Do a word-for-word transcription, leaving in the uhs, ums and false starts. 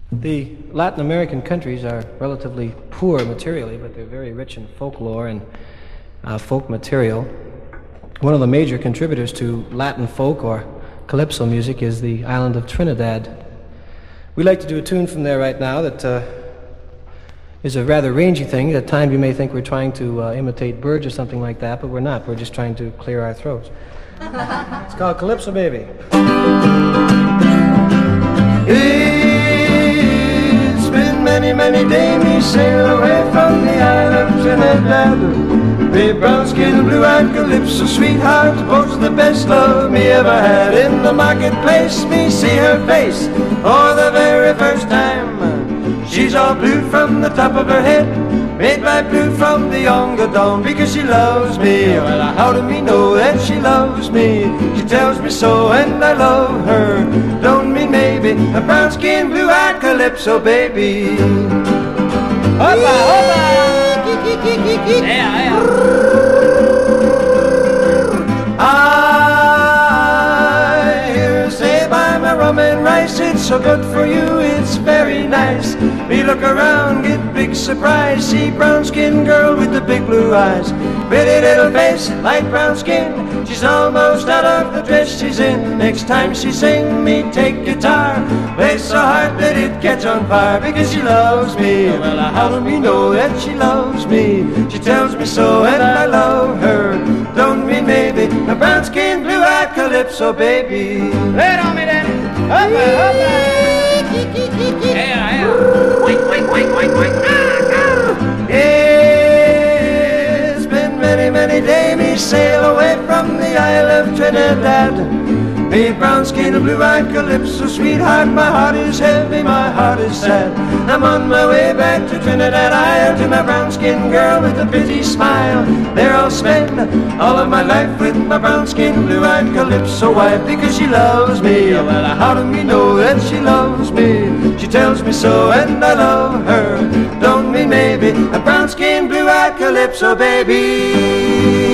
The Latin American countries are relatively poor materially, but they're very rich in folklore and uh, folk material. One of the major contributors to Latin folk or calypso music is the island of Trinidad. We'd like to do a tune from there right now that uh, is a rather rangy thing. At times you may think we're trying to uh, imitate birds or something like that, but we're not. We're just trying to clear our throats. It's called Calypso Baby. It's been many, many days me sail away from the isle of Trinidad. Me brown skin, blue-eyed calypso sweetheart, both the best love me ever had. In the marketplace me see her face for the very first time. She's all blue from the top of her head, made by blue from the younger dawn. Because she loves me, well, how do me know that she loves me? She tells me so and I love her. Don't mean maybe, a brown skin, blue-eyed calypso baby. Hoppa, hoppa! Yeah, yeah. I hear her say by my rum and rice, it's so good for you, it's very nice. Me look around, get big surprise, see brown skin girl with the big blue eyes. Pretty little face, light brown skin, she's almost out of the dress she's in. Next time she sing me take guitar, play so hard that it catch on fire. Because she loves me, well, how do we know that she loves me? She tells me so and I love her. Don't mean maybe, a brown skin, blue-eyed calypso baby. Lay it on me, Danny. Up, up, yeah, yeah. Wait, wait, wait, wait, wait. It's been many, many days me sail away from the isle of Trinidad. Me brown skin and blue-eyed calypso sweetheart, my heart is heavy, my heart is sad. I'm on my way back to Trinidad Isle, to my brown skin girl with a pretty smile. There I'll spend all of my life with my brown skin, blue-eyed calypso wife. Because she loves me, well, how do we know that she loves me? She tells me so and I love her. Don't mean maybe, a brown skin, blue-eyed calypso baby.